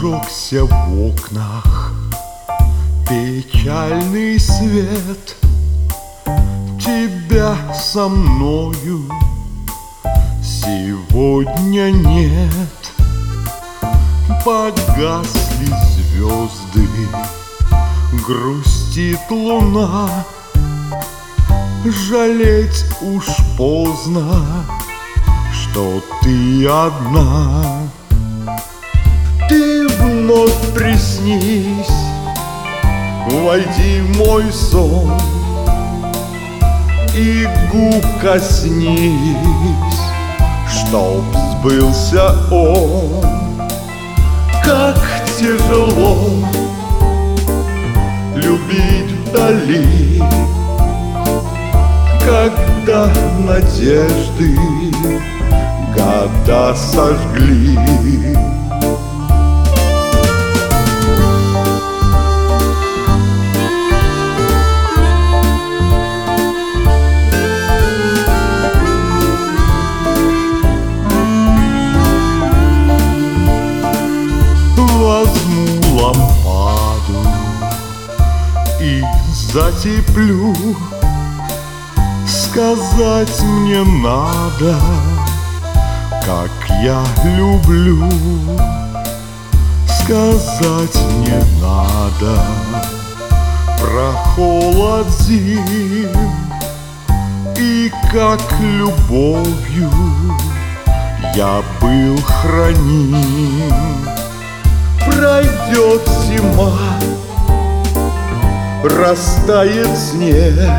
зажегся в окнах печальный свет. Тебя со мною сегодня нет. Погасли звезды, грустит луна. Жалеть уж поздно, что ты одна. Ты вновь приснись, войди в мой сон и губ коснись, чтоб сбылся он. Как тяжело любить вдали, когда надежды года сожгли. Возьму лампаду и затеплю. Сказать мне надо, как я люблю. Сказать мне надо про холод зим и как любовью я был храним. Пройдет зима, растает снег,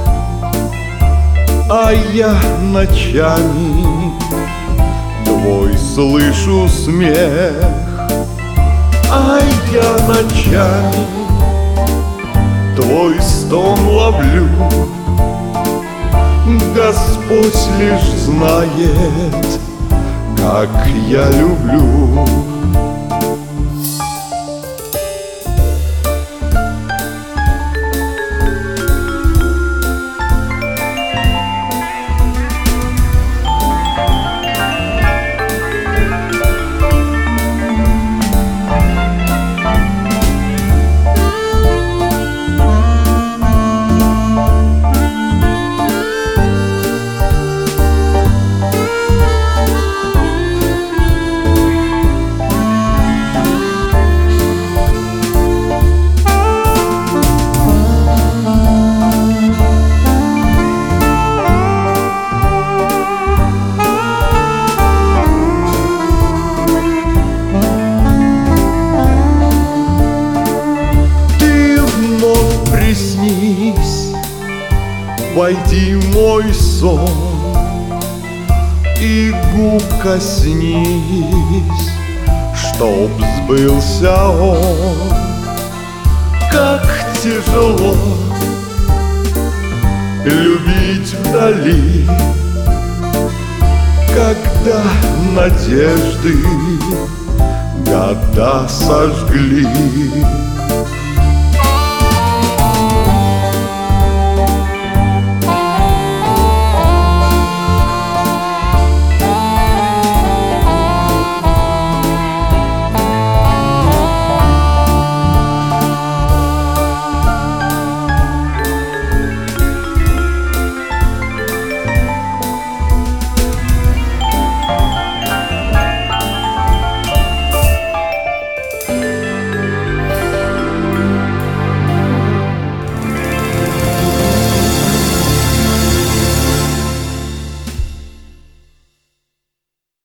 а я ночами твой слышу смех. А я ночами твой стон ловлю. Господь лишь знает, как я люблю. Приснись, войди в мой сон и губ коснись, чтоб сбылся он. Как тяжело любить вдали, когда надежды года сожгли.